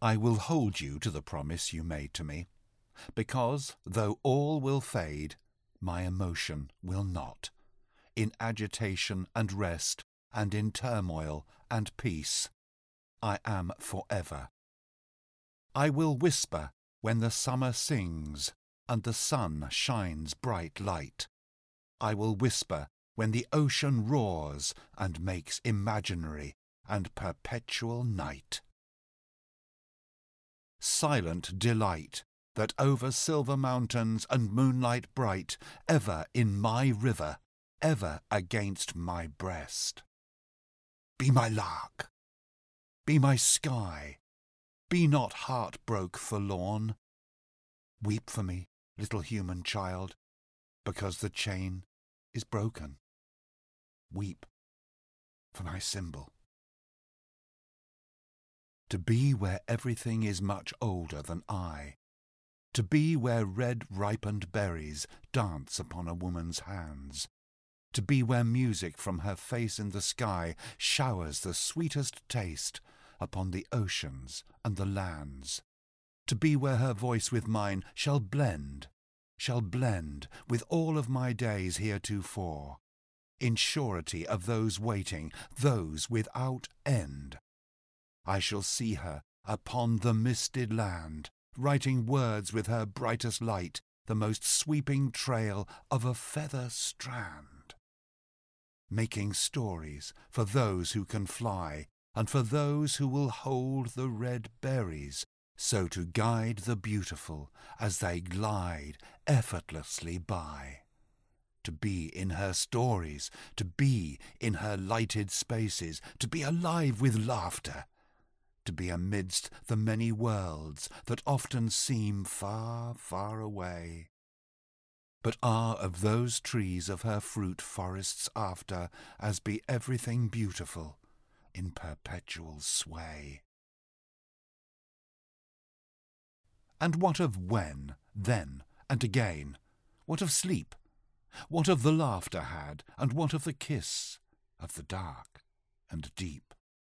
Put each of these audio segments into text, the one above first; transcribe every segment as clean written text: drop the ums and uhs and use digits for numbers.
I will hold you to the promise you made to me, because, though all will fade, my emotion will not. In agitation and rest, and in turmoil and peace, I am forever. I will whisper when the summer sings, and the sun shines bright light. I will whisper when the ocean roars and makes imaginary and perpetual night. Silent delight, that over silver mountains and moonlight bright, ever in my river, ever against my breast. Be my lark, be my sky, be not heartbroke forlorn. Weep for me, little human child, because the chain is broken. Weep for my symbol. To be where everything is much older than I. To be where red ripened berries dance upon a woman's hands. To be where music from her face in the sky showers the sweetest taste upon the oceans and the lands. To be where her voice with mine shall blend with all of my days heretofore, in surety of those waiting, those without end. I shall see her upon the misted land, writing words with her brightest light, the most sweeping trail of a feather strand. Making stories for those who can fly, and for those who will hold the red berries, so to guide the beautiful as they glide effortlessly by. To be in her stories, to be in her lighted spaces, to be alive with laughter, to be amidst the many worlds that often seem far, far away, but are of those trees of her fruit forests after, as be everything beautiful in perpetual sway. And what of when, then, and again? What of sleep? What of the laughter had, and what of the kiss of the dark and deep?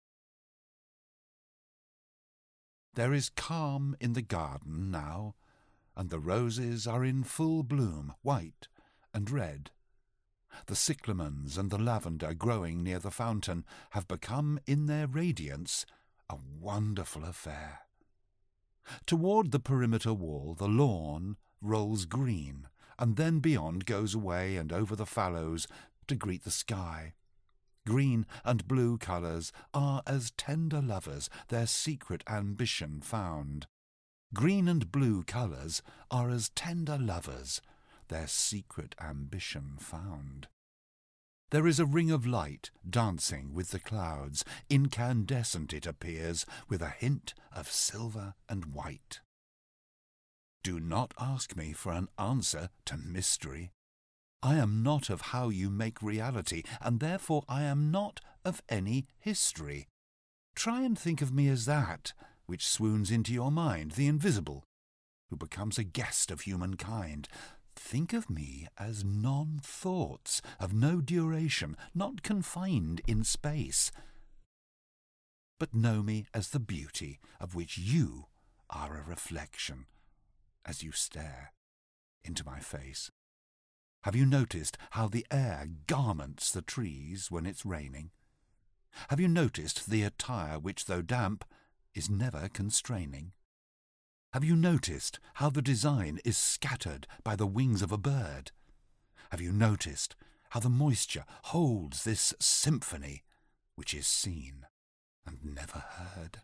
There is calm in the garden now, and the roses are in full bloom, white and red. The cyclamens and the lavender growing near the fountain have become in their radiance a wonderful affair. Toward the perimeter wall the lawn rolls green, and then beyond goes away and over the fallows to greet the sky. Green and blue colours are as tender lovers, their secret ambition found. Green and blue colours are as tender lovers, their secret ambition found. There is a ring of light dancing with the clouds, incandescent it appears, with a hint of silver and white. Do not ask me for an answer to mystery. I am not of how you make reality, and therefore I am not of any history. Try and think of me as that which swoons into your mind, the invisible, who becomes a guest of humankind. Think of me as non-thoughts, of no duration, not confined in space. But know me as the beauty of which you are a reflection, as you stare into my face. Have you noticed how the air garments the trees when it's raining? Have you noticed the attire which, though damp, is never constraining? Have you noticed how the design is scattered by the wings of a bird? Have you noticed how the moisture holds this symphony which is seen and never heard?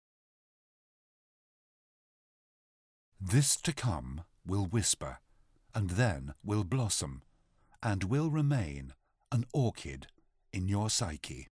This to come will whisper, and then will blossom, and will remain an orchid in your psyche.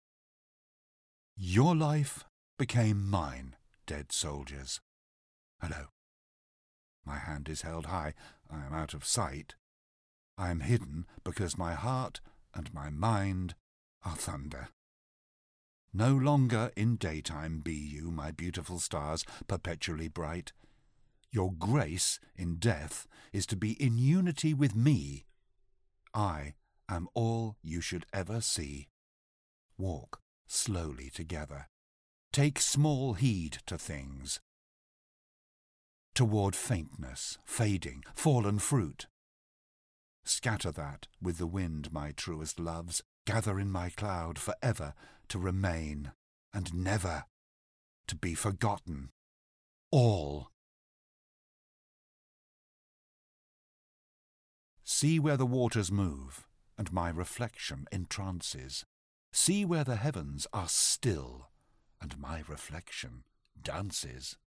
Your life became mine, dead soldiers. Hello. My hand is held high. I am out of sight. I am hidden because my heart and my mind are thunder. No longer in daytime be you, my beautiful stars, perpetually bright. Your grace in death is to be in unity with me. I am all you should ever see. Walk slowly together. Take small heed to things. Toward faintness, fading, fallen fruit. Scatter that with the wind, my truest loves. Gather in my cloud for ever to remain, and never to be forgotten. All. See where the waters move, and my reflection entrances. See where the heavens are still, and my reflection dances.